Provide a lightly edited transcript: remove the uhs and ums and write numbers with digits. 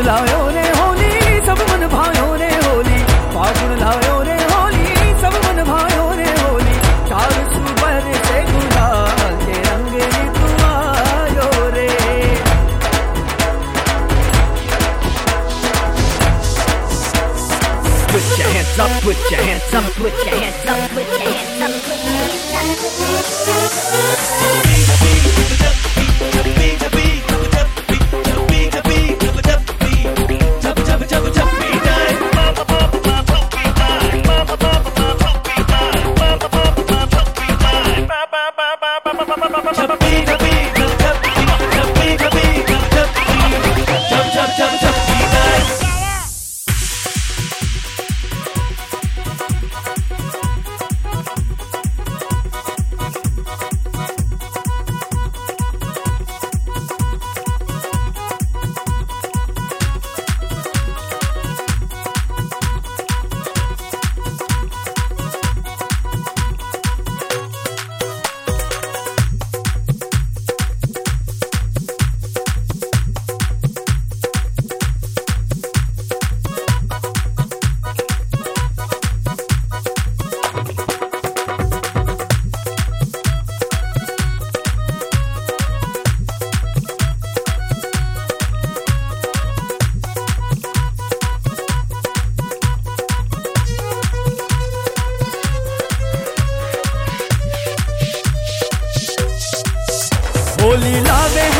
लायो रे होली सब मन भायो रे होली, फागुन लायो रे होली सब मन भायो रे होली, चार सुबर से गुलाल के रंग तू आयो रे। Put your hands up, put your hands up, put your hands up, put your hands up, put your hands Holi लावे